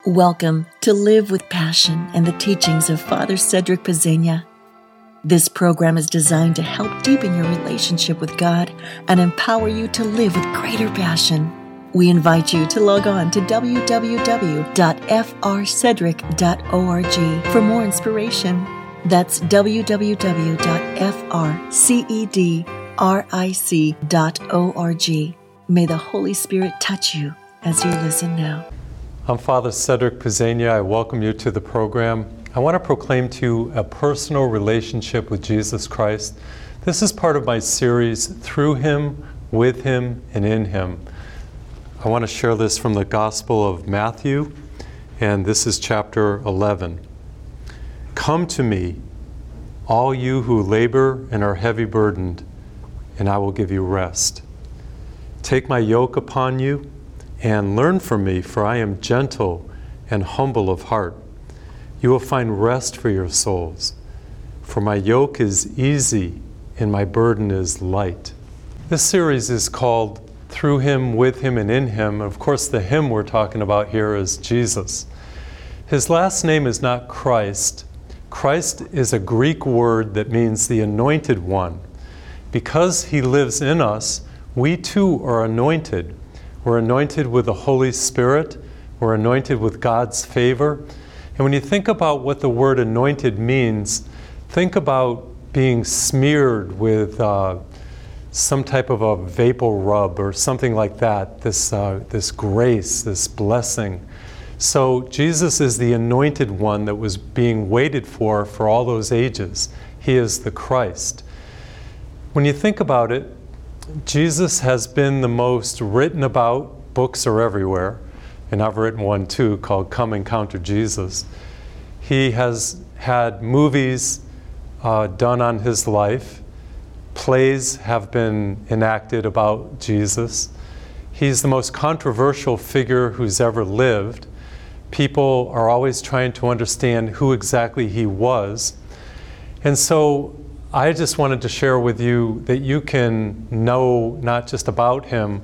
Welcome to Live with Passion and the teachings of Father Cedric Pezzegna. This program is designed to help deepen your relationship with God and empower you to live with greater passion. We invite you to log on to www.frcedric.org for more inspiration. That's www.frcedric.org. May the Holy Spirit touch you as you listen now. I'm Father Cedric Pezzegna. I welcome you to the program. I want to proclaim to you a personal relationship with Jesus Christ. This is part of my series, Through Him, With Him, and In Him. I want to share this from the Gospel of Matthew, and this is chapter 11. Come to me, all you who labor and are heavy burdened, and I will give you rest. Take my yoke upon you and learn from me, for I am gentle and humble of heart. You will find rest for your souls. For my yoke is easy and my burden is light. This series is called Through Him, With Him, and In Him. Of course, the him we're talking about here is Jesus. His last name is not Christ. Christ is a Greek word that means the anointed one. Because He lives in us, we too are anointed. We're anointed with the Holy Spirit. We're anointed with God's favor. And when you think about what the word anointed means, think about being smeared with some type of a vapor rub or something like that, this grace, this blessing. So Jesus is the anointed one that was being waited for all those ages. He is the Christ. When you think about it, Jesus has been the most written about. Books are everywhere, and I've written one too called Come Encounter Jesus. He has had movies done on his life. Plays have been enacted about Jesus. He's the most controversial figure who's ever lived. People are always trying to understand who exactly he was. And so I just wanted to share with you that you can know not just about him,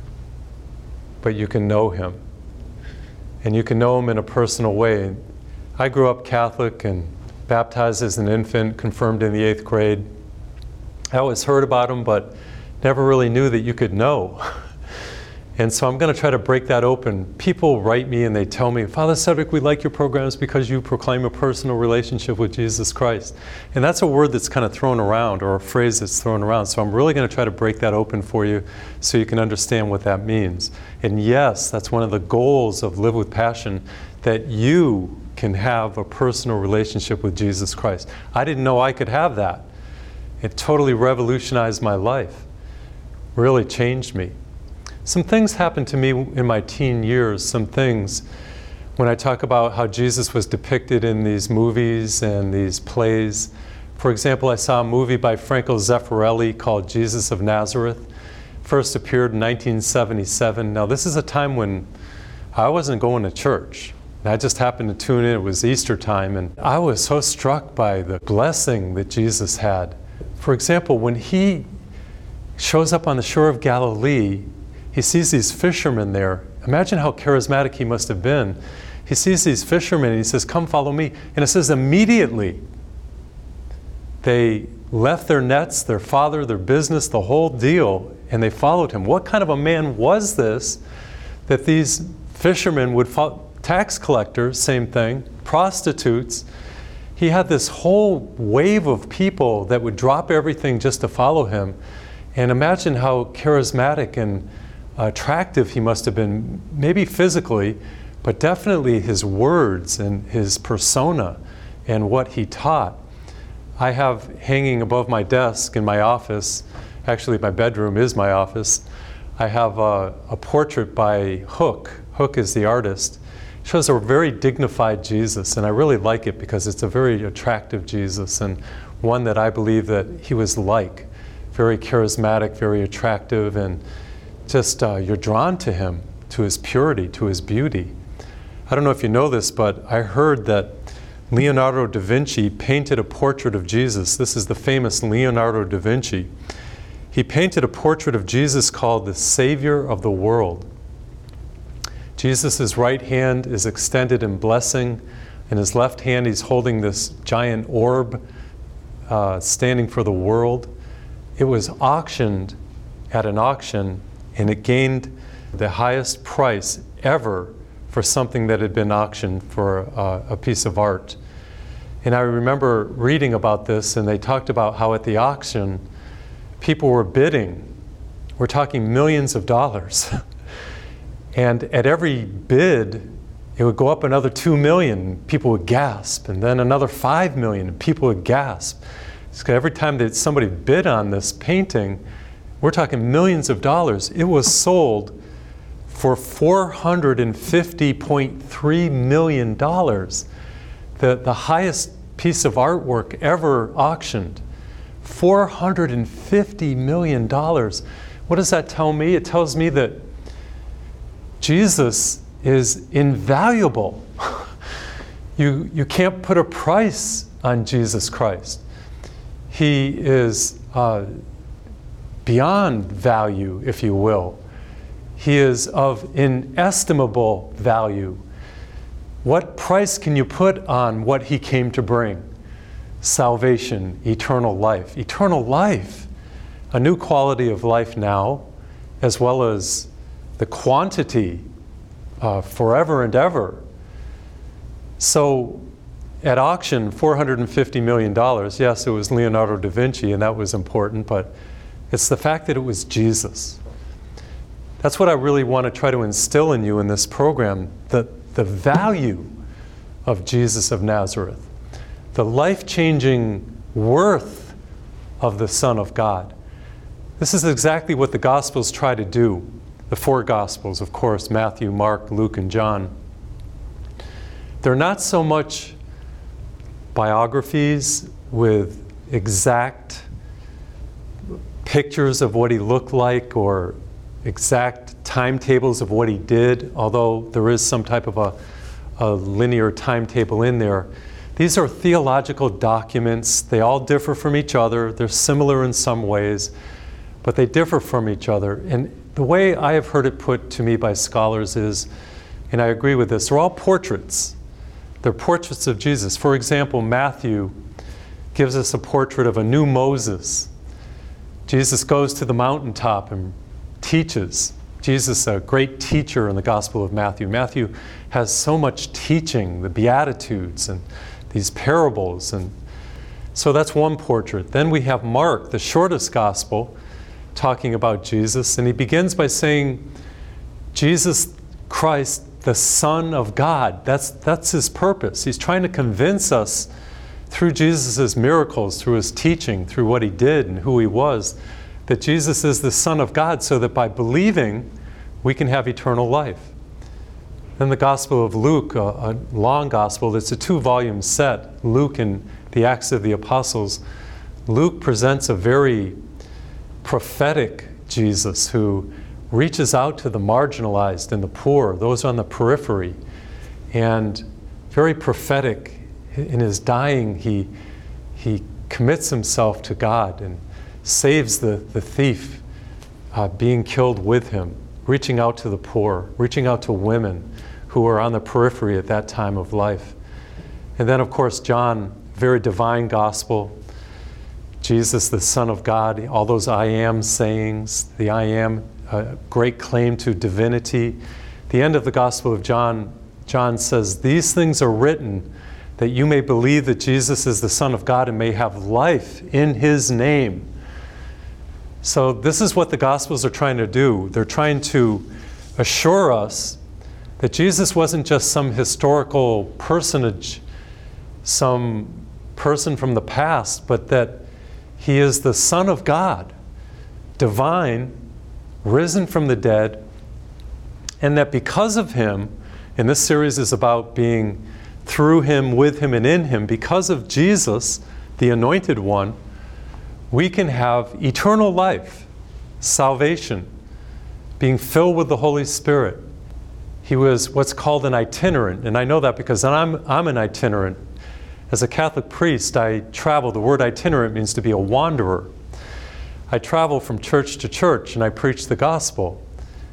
but you can know him. And you can know him in a personal way. I grew up Catholic and baptized as an infant, confirmed in the 8th grade. I always heard about him, but never really knew that you could know. And so I'm going to try to break that open. People write me and they tell me, Father Cedric, we like your programs because you proclaim a personal relationship with Jesus Christ. And that's a word that's kind of thrown around, or a phrase that's thrown around. So I'm really going to try to break that open for you so you can understand what that means. And yes, that's one of the goals of Live with Passion, that you can have a personal relationship with Jesus Christ. I didn't know I could have that. It totally revolutionized my life, really changed me. Some things happened to me in my teen years, some things when I talk about how Jesus was depicted in these movies and these plays. For example, I saw a movie by Franco Zeffirelli called Jesus of Nazareth. First appeared in 1977. Now this is a time when I wasn't going to church. I just happened to tune in. It was Easter time, and I was so struck by the blessing that Jesus had. For example, when he shows up on the shore of Galilee, he sees these fishermen there. Imagine how charismatic he must have been. He sees these fishermen and he says, come follow me. And it says immediately they left their nets, their father, their business, the whole deal, and they followed him. What kind of a man was this that these fishermen would follow? Tax collectors, same thing, prostitutes. He had this whole wave of people that would drop everything just to follow him. And imagine how charismatic and attractive he must have been, maybe physically, but definitely his words and his persona and what he taught. I have hanging above my desk in my office, actually my bedroom is my office, I have a portrait by Hook. Hook is the artist. It shows a very dignified Jesus, and I really like it because it's a very attractive Jesus, and one that I believe that he was like. Very charismatic, very attractive, and just you're drawn to him, to his purity, to his beauty. I don't know if you know this, but I heard that Leonardo da Vinci painted a portrait of Jesus. This is the famous Leonardo da Vinci. He painted a portrait of Jesus called the Savior of the World. Jesus' right hand is extended in blessing. In his left hand, he's holding this giant orb standing for the world. It was auctioned at an auction, and it gained the highest price ever for something that had been auctioned for a piece of art. And I remember reading about this, and they talked about how at the auction, people were bidding. We're talking millions of dollars. And at every bid, it would go up another 2 million. People would gasp, and then another 5 million, and people would gasp. So every time that somebody bid on this painting, we're talking millions of dollars. It was sold for $450.3 million. The highest piece of artwork ever auctioned. $450 million. What does that tell me? It tells me that Jesus is invaluable. You can't put a price on Jesus Christ. He is beyond value, if you will. He is of inestimable value. What price can you put on what he came to bring? Salvation, eternal life. Eternal life, a new quality of life now, as well as the quantity forever and ever. So at auction, $450 million, yes, it was Leonardo da Vinci, and that was important, but it's the fact that it was Jesus. That's what I really want to try to instill in you in this program, the value of Jesus of Nazareth, the life-changing worth of the Son of God. This is exactly what the Gospels try to do. The four Gospels, of course, Matthew, Mark, Luke, and John. They're not so much biographies with exact pictures of what he looked like or exact timetables of what he did, although there is some type of a linear timetable in there. These are theological documents. They all differ from each other. They're similar in some ways, but they differ from each other. And the way I have heard it put to me by scholars is, and I agree with this, they're all portraits. They're portraits of Jesus. For example, Matthew gives us a portrait of a new Moses. Jesus goes to the mountaintop and teaches. Jesus, a great teacher in the Gospel of Matthew. Matthew has so much teaching, the Beatitudes and these parables. And so that's one portrait. Then we have Mark, the shortest Gospel, talking about Jesus. And he begins by saying, Jesus Christ, the Son of God. That's his purpose. He's trying to convince us through Jesus' miracles, through his teaching, through what he did and who he was, that Jesus is the Son of God, so that by believing, we can have eternal life. Then the Gospel of Luke, a long gospel, it's a 2-volume set, Luke and the Acts of the Apostles. Luke presents a very prophetic Jesus who reaches out to the marginalized and the poor, those on the periphery, and very prophetic. In his dying, he commits himself to God and saves the thief being killed with him, reaching out to the poor, reaching out to women who are on the periphery at that time of life. And then, of course, John, very divine gospel. Jesus, the Son of God, all those I am sayings, the I am, great claim to divinity. The end of the Gospel of John, John says, "These things are written that you may believe that Jesus is the Son of God and may have life in his name." So this is what the Gospels are trying to do. They're trying to assure us that Jesus wasn't just some historical personage, some person from the past, but that he is the Son of God, divine, risen from the dead, and that because of him, and this series is about being through him, with him, and in him, because of Jesus, the Anointed One, we can have eternal life, salvation, being filled with the Holy Spirit. He was what's called an itinerant, and I know that because I'm an itinerant. As a Catholic priest, I travel. The word itinerant means to be a wanderer. I travel from church to church and I preach the gospel.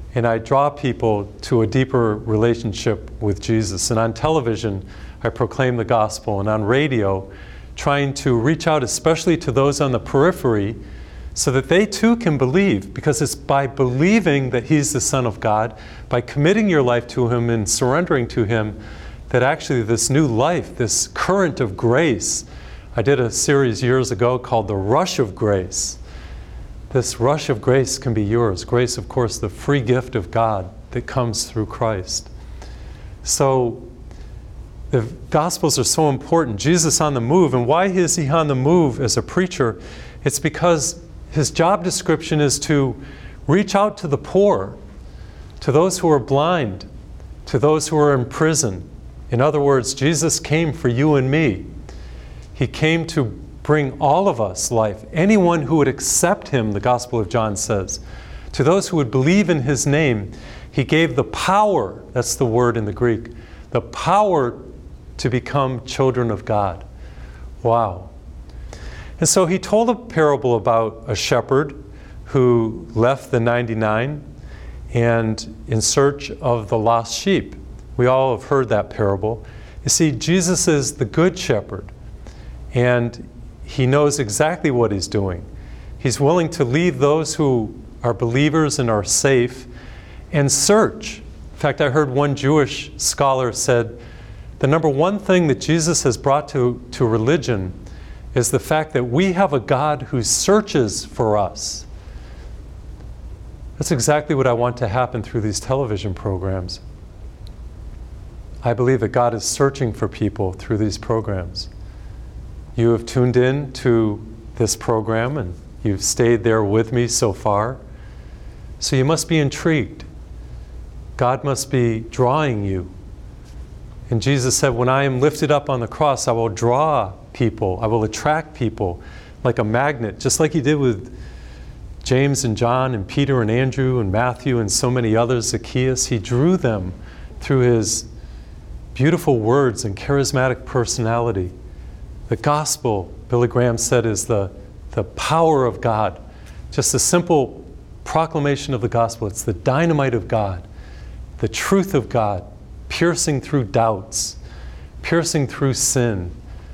and I draw people to a deeper relationship with Jesus. And on television, I proclaim the gospel, and on radio, trying to reach out especially to those on the periphery so that they too can believe, because it's by believing that He's the Son of God, by committing your life to Him and surrendering to Him, that actually this new life, this current of grace. I did a series years ago called The Rush of Grace. This rush of grace can be yours. Grace, of course, the free gift of God that comes through Christ. So the Gospels are so important. Jesus on the move. And why is He on the move as a preacher? It's because His job description is to reach out to the poor, to those who are blind, to those who are in prison. In other words, Jesus came for you and me. He came to bring all of us life. Anyone who would accept Him, the Gospel of John says. To those who would believe in His name, He gave the power, that's the word in the Greek, the power to become children of God. Wow. And so He told a parable about a shepherd who left the 99 and in search of the lost sheep. We all have heard that parable. You see, Jesus is the good shepherd, and He knows exactly what He's doing. He's willing to leave those who are believers and are safe and search. In fact, I heard one Jewish scholar said, the number one thing that Jesus has brought to religion is the fact that we have a God who searches for us. That's exactly what I want to happen through these television programs. I believe that God is searching for people through these programs. You have tuned in to this program and you've stayed there with me so far. So you must be intrigued. God must be drawing you. And Jesus said, when I am lifted up on the cross, I will draw people. I will attract people like a magnet, just like He did with James and John and Peter and Andrew and Matthew and so many others, Zacchaeus. He drew them through His beautiful words and charismatic personality. The gospel, Billy Graham said, is the power of God. Just a simple proclamation of the gospel. It's the dynamite of God, the truth of God, piercing through doubts, piercing through sin,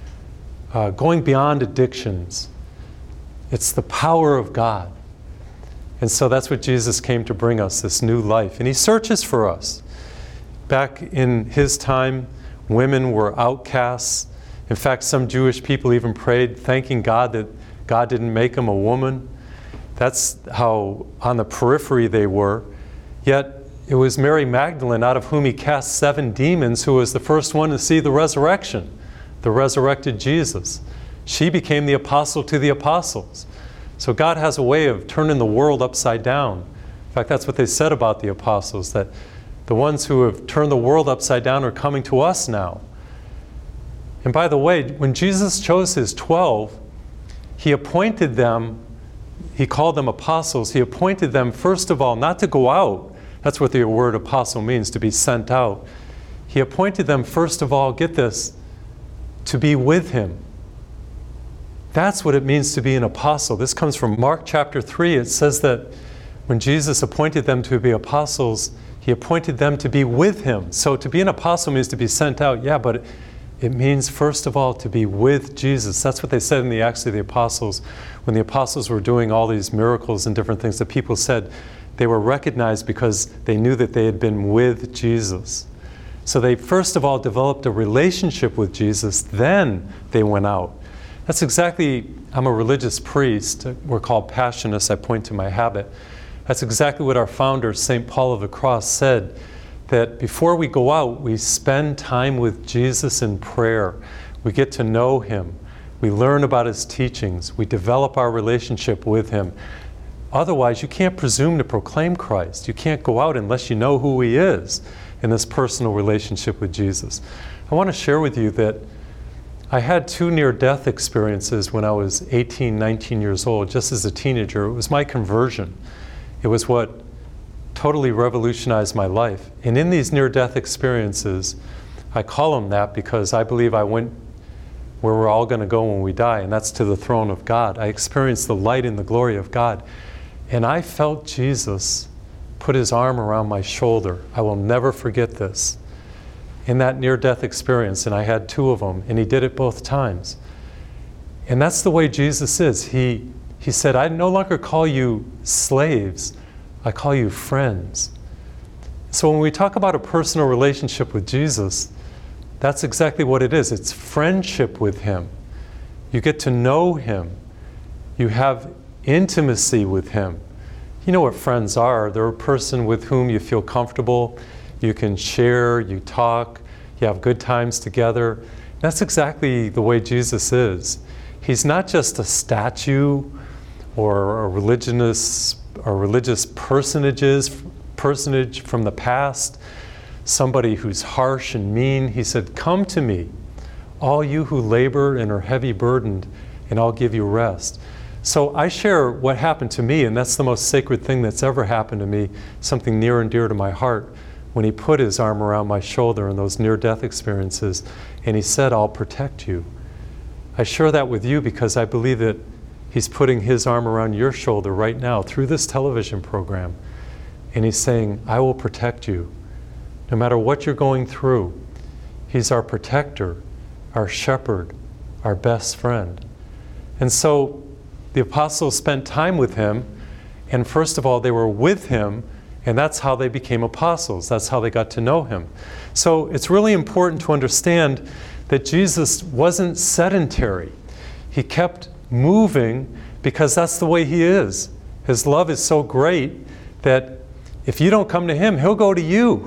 going beyond addictions. It's the power of God. And so that's what Jesus came to bring us, this new life. And He searches for us. Back in His time, women were outcasts. In fact, some Jewish people even prayed, thanking God that God didn't make them a woman. That's how on the periphery they were. Yet it was Mary Magdalene, out of whom He cast 7 demons, who was the first one to see the resurrection, the resurrected Jesus. She became the apostle to the apostles. So God has a way of turning the world upside down. In fact, that's what they said about the apostles, that the ones who have turned the world upside down are coming to us now. And by the way, when Jesus chose His 12, He appointed them, He called them apostles. He appointed them, first of all, not to go out. That's what the word apostle means, to be sent out. He appointed them, first of all, get this, to be with Him. That's what it means to be an apostle. This comes from Mark chapter 3. It says that when Jesus appointed them to be apostles, He appointed them to be with Him. So to be an apostle means to be sent out, yeah, but it means, first of all, to be with Jesus. That's what they said in the Acts of the Apostles. When the apostles were doing all these miracles and different things, the people said they were recognized because they knew that they had been with Jesus. So they first of all developed a relationship with Jesus, then they went out. That's exactly, I'm a religious priest. We're called Passionists. I point to my habit. That's exactly what our founder, St. Paul of the Cross, said, that before we go out, we spend time with Jesus in prayer. We get to know Him. We learn about His teachings. We develop our relationship with Him. Otherwise, you can't presume to proclaim Christ. You can't go out unless you know who He is in this personal relationship with Jesus. I want to share with you that I had 2 near-death experiences when I was 18, 19 years old, just as a teenager. It was my conversion. It was what totally revolutionized my life. And in these near-death experiences, I call them that because I believe I went where we're all going to go when we die, and that's to the throne of God. I experienced the light and the glory of God. And I felt Jesus put his arm around my shoulder. I will never forget this. In that near-death experience, and I had 2 of them, and he did it both times. And that's the way Jesus is. He said, I no longer call you slaves, I call you friends. So when we talk about a personal relationship with Jesus, that's exactly what it is. It's friendship with him. You get to know him. You have intimacy with him. You know what friends are. They're a person with whom you feel comfortable, you can share, you talk, you have good times together. That's exactly the way Jesus is. He's not just a statue or a religious personage from the past, somebody who's harsh and mean. He said, come to me, all you who labor and are heavy burdened, and I'll give you rest. So I share what happened to me, and that's the most sacred thing that's ever happened to me, something near and dear to my heart, when he put his arm around my shoulder in those near-death experiences, and he said, I'll protect you. I share that with you because I believe that he's putting his arm around your shoulder right now through this television program, and he's saying, I will protect you. No matter what you're going through, he's our protector, our shepherd, our best friend. And so the apostles spent time with him, and first of all, they were with him, and that's how they became apostles. That's how they got to know him. So it's really important to understand that Jesus wasn't sedentary. He kept moving because that's the way he is. His love is so great that if you don't come to him, he'll go to you.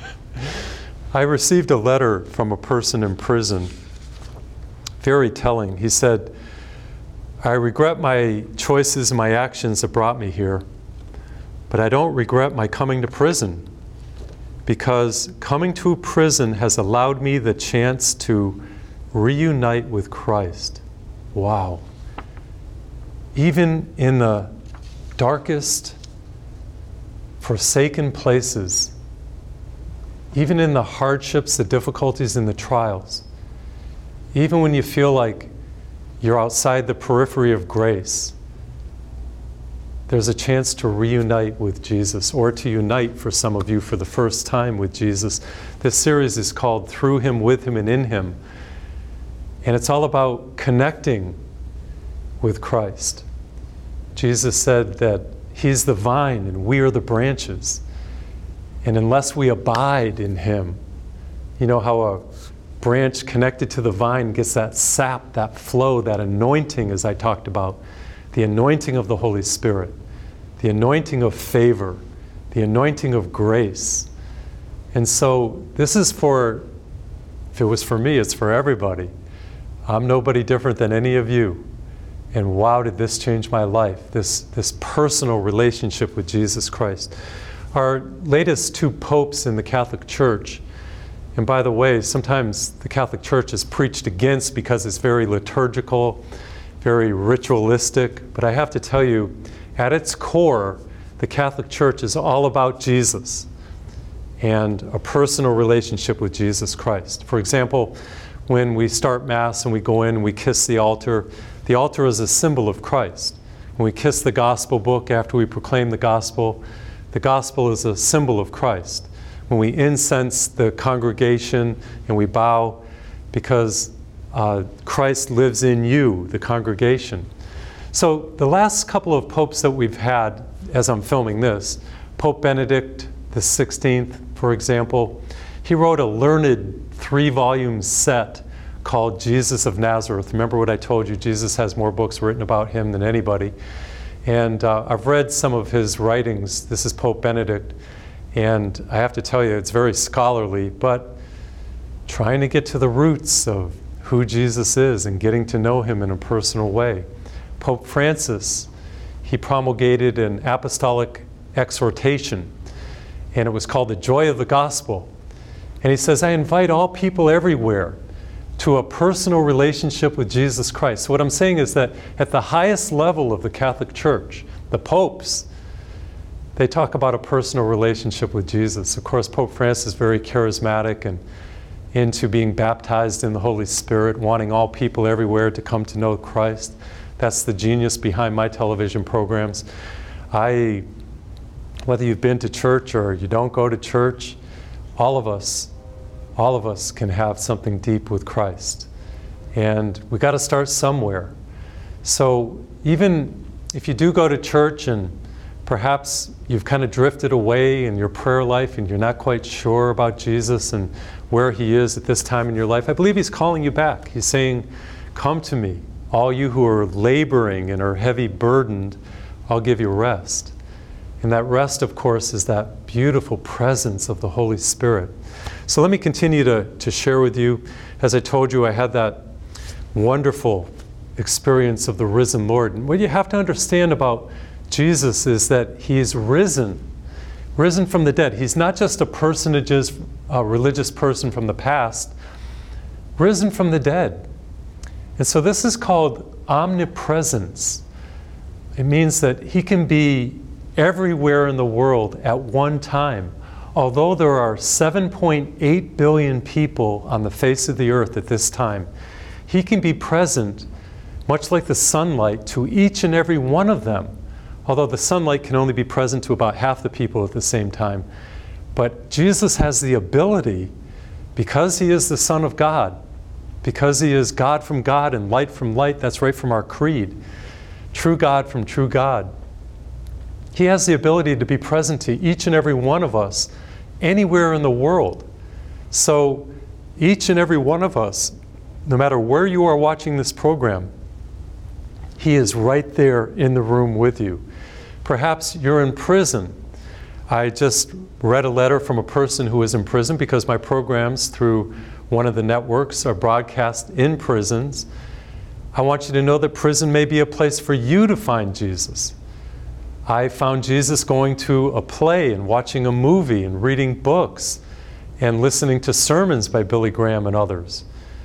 I received a letter from a person in prison, very telling. He said, I regret my choices and my actions that brought me here, but I don't regret my coming to prison, because coming to prison has allowed me the chance to reunite with Christ. Wow. Even in the darkest, forsaken places, even in the hardships, the difficulties, and the trials, even when you feel like you're outside the periphery of grace, there's a chance to reunite with Jesus, or to unite for some of you for the first time with Jesus. This series is called Through Him, With Him, and In Him. And it's all about connecting with Christ. Jesus said that He's the vine and we are the branches. And unless we abide in Him, you know how a branch connected to the vine gets that sap, that flow, that anointing, as I talked about, the anointing of the Holy Spirit, the anointing of favor, the anointing of grace. And so this is for, if it was for me, it's for everybody. I'm nobody different than any of you. And wow, did this change my life, this personal relationship with Jesus Christ. Our latest 2 popes in the Catholic Church, and by the way, sometimes the Catholic Church is preached against because it's very liturgical, very ritualistic, but I have to tell you, at its core, the Catholic Church is all about Jesus and a personal relationship with Jesus Christ. For example, when we start Mass and we go in and we kiss the altar is a symbol of Christ. When we kiss the Gospel book after we proclaim the Gospel is a symbol of Christ. When we incense the congregation and we bow, because Christ lives in you, the congregation. So the last couple of popes that we've had, as I'm filming this, Pope Benedict the 16th, for example, he wrote a learned 3-volume set called Jesus of Nazareth. Remember what I told you, Jesus has more books written about him than anybody. And I've read some of his writings. This is Pope Benedict. And I have to tell you, it's very scholarly, but trying to get to the roots of who Jesus is and getting to know him in a personal way. Pope Francis, he promulgated an apostolic exhortation, and it was called The Joy of the Gospel. And he says, I invite all people everywhere to a personal relationship with Jesus Christ. So what I'm saying is that at the highest level of the Catholic Church, the popes, they talk about a personal relationship with Jesus. Of course, Pope Francis is very charismatic and into being baptized in the Holy Spirit, wanting all people everywhere to come to know Christ. That's the genius behind my television programs. I Whether you've been to church or you don't go to church, all of us can have something deep with Christ. And we got to start somewhere. So even if you do go to church and perhaps you've kind of drifted away in your prayer life and you're not quite sure about Jesus and where he is at this time in your life, I believe he's calling you back. He's saying, come to me, all you who are laboring and are heavy burdened, I'll give you rest. And that rest, of course, is that beautiful presence of the Holy Spirit. So let me continue to share with you. As I told you, I had that wonderful experience of the risen Lord. And what you have to understand about Jesus is that he's risen from the dead. He's not just a religious person from the past, risen from the dead. And so this is called omnipresence. It means that he can be everywhere in the world at one time. Although there are 7.8 billion people on the face of the earth at this time, he can be present, much like the sunlight, to each and every one of them. Although the sunlight can only be present to about half the people at the same time. But Jesus has the ability, because he is the Son of God, because he is God from God and light from light, that's right from our creed, true God from true God. He has the ability to be present to each and every one of us anywhere in the world. So each and every one of us, no matter where you are watching this program, he is right there in the room with you. Perhaps you're in prison. I just read a letter from a person who is in prison because my programs through one of the networks are broadcast in prisons. I want you to know that prison may be a place for you to find Jesus. I found Jesus going to a play and watching a movie and reading books and listening to sermons by Billy Graham and others.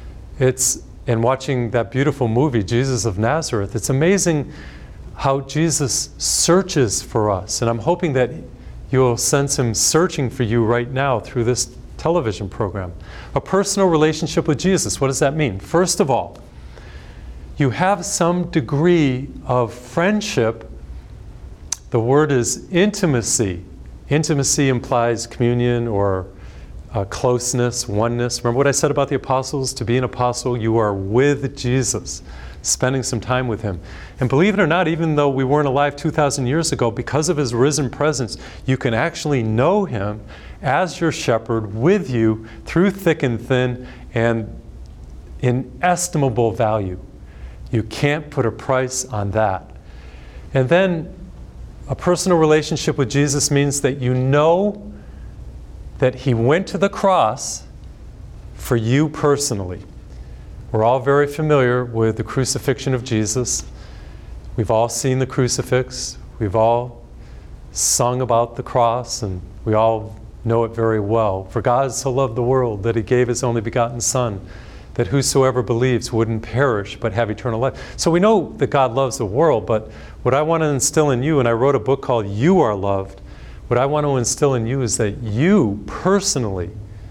And watching that beautiful movie, Jesus of Nazareth. It's amazing how Jesus searches for us. And I'm hoping that you'll sense him searching for you right now through this television program. A personal relationship with Jesus, what does that mean? First of all, you have some degree of friendship. The word is intimacy. Intimacy implies communion or closeness, oneness. Remember what I said about the apostles? To be an apostle, you are with Jesus, spending some time with him. And believe it or not, even though we weren't alive 2,000 years ago, because of his risen presence, you can actually know him as your shepherd with you through thick and thin and inestimable value. You can't put a price on that. And then a personal relationship with Jesus means that you know that he went to the cross for you personally. We're all very familiar with the crucifixion of Jesus. We've all seen the crucifix. We've all sung about the cross, and we all know it very well. For God so loved the world that he gave his only begotten Son, that whosoever believes wouldn't perish but have eternal life. So we know that God loves the world, but what I want to instill in you, and I wrote a book called You Are Loved, what I want to instill in you is that you personally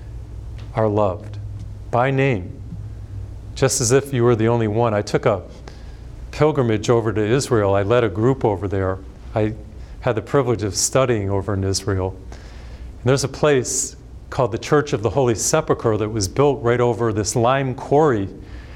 are loved by name, just as if you were the only one. I took a pilgrimage over to Israel. I led a group over there. I had the privilege of studying over in Israel. And there's a place called the Church of the Holy Sepulchre that was built right over this lime quarry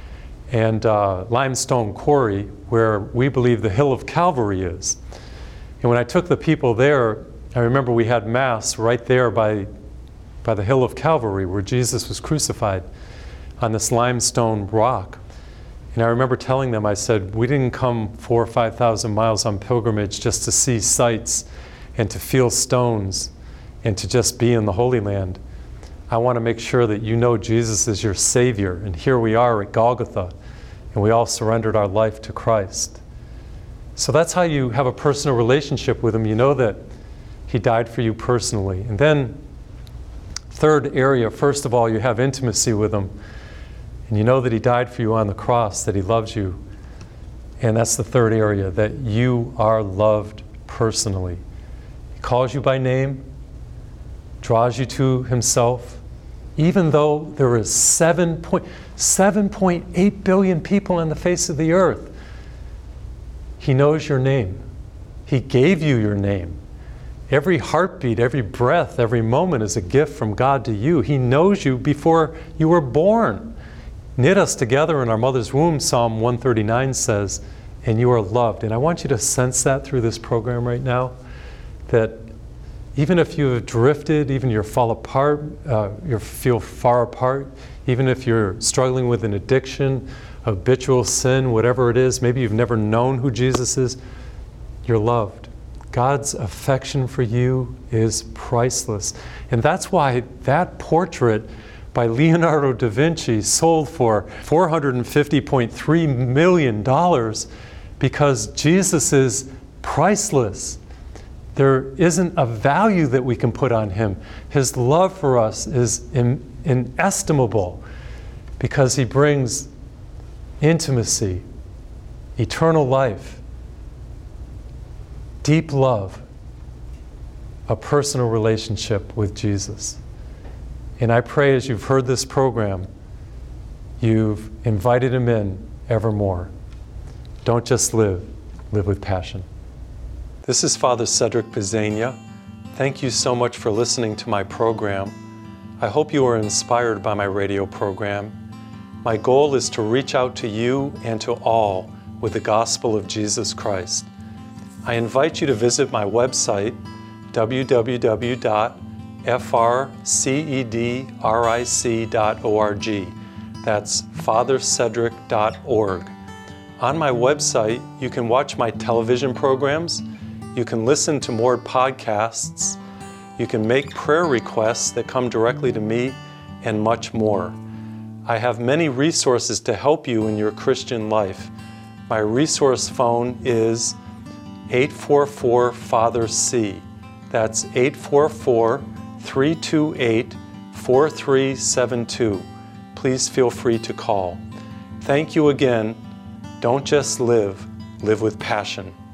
and limestone quarry where we believe the Hill of Calvary is. And when I took the people there, I remember we had Mass right there by the Hill of Calvary where Jesus was crucified on this limestone rock. And I remember telling them, I said, we didn't come 4,000 or 5,000 miles on pilgrimage just to see sights and to feel stones and to just be in the Holy Land. I want to make sure that you know Jesus is your Savior. And here we are at Golgotha, and we all surrendered our life to Christ. So that's how you have a personal relationship with him. You know that he died for you personally. And then, third area, first of all, you have intimacy with him. And you know that he died for you on the cross, that he loves you. And that's the third area, that you are loved personally. He calls you by name, draws you to himself, even though there is 7.8 billion people on the face of the earth. He knows your name. He gave you your name. Every heartbeat, every breath, every moment is a gift from God to you. He knows you before you were born. Knit us together in our mother's womb, Psalm 139 says, and you are loved. And I want you to sense that through this program right now, that even if you have drifted, even you fall apart, you feel far apart, even if you're struggling with an addiction, habitual sin, whatever it is, maybe you've never known who Jesus is, you're loved. God's affection for you is priceless. And that's why that portrait by Leonardo da Vinci sold for $450.3 million, because Jesus is priceless. There isn't a value that we can put on him. His love for us is inestimable, because he brings intimacy, eternal life, deep love, a personal relationship with Jesus. And I pray as you've heard this program, you've invited him in evermore. Don't just live with passion. This is Father Cedric Pizzania. Thank you so much for listening to my program. I hope you are inspired by my radio program. My goal is to reach out to you and to all with the gospel of Jesus Christ. I invite you to visit my website, www.frcedric.org. That's fathercedric.org. On my website, you can watch my television programs, you can listen to more podcasts, you can make prayer requests that come directly to me, and much more. I have many resources to help you in your Christian life. My resource phone is 844-FATHER-C. That's 844-328-4372. Please feel free to call. Thank you again. Don't just live with passion.